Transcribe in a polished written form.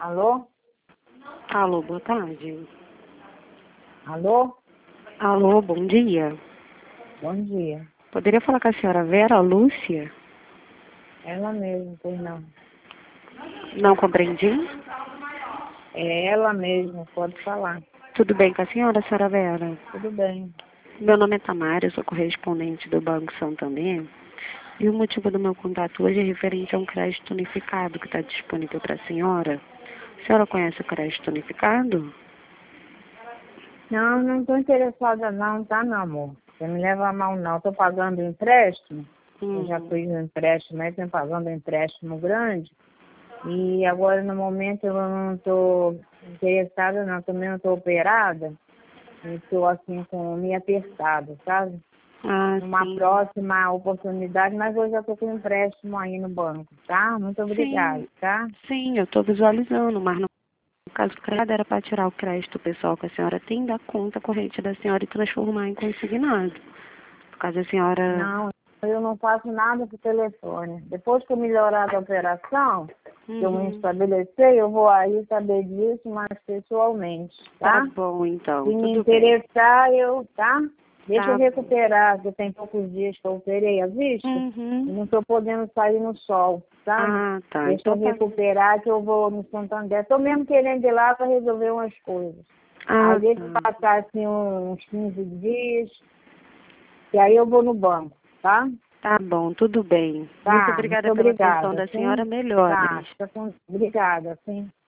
Alô? Alô, boa tarde. Alô? Alô, bom dia. Bom dia. Poderia falar com a senhora Vera Lúcia? Ela mesmo, pois não. Não compreendi? É ela mesmo, pode falar. Tudo bem com a senhora Vera? Tudo bem. Meu nome é Tamara, eu sou correspondente do Banco Santander. E o motivo do meu contato hoje é referente a um crédito unificado que está disponível para a senhora. A senhora conhece o crédito unificado? Não, não estou interessada não, tá, meu amor? Você me leva a mal não. Estou pagando empréstimo. Eu já fiz um empréstimo, mas estou pagando um empréstimo grande. E agora, no momento, eu não estou interessada não. Também não estou operada. E estou, assim, com meio apertada, sabe? Numa Sim. próxima oportunidade, mas eu já estou com empréstimo aí no banco, tá? Muito obrigada, Sim, tá? sim, eu estou visualizando, mas no caso do crédito era para tirar o crédito pessoal que a senhora tem da conta corrente da senhora e transformar em consignado. Por causa da senhora... Não, eu não faço nada por telefone. Depois que eu melhorar da operação, que eu me estabelecer, eu vou aí saber disso mais pessoalmente, tá? Tá bom, então, Se me tudo bem. interessar, tá? Deixa eu Tá bom. recuperar, porque tem poucos dias que eu operei a vista. E não estou podendo sair no sol, tá? Ah, tá. Deixa eu Então tá. recuperar que eu vou no Santander. Estou mesmo querendo ir lá para resolver umas coisas. Ah, Aí deixa eu tá. passar assim uns 15 dias, e aí eu vou no banco, tá? Tá bom, tudo bem. Muito Tá, muito obrigada pela atenção obrigada, da senhora. sim? Melhoras. Tá, obrigada, sim.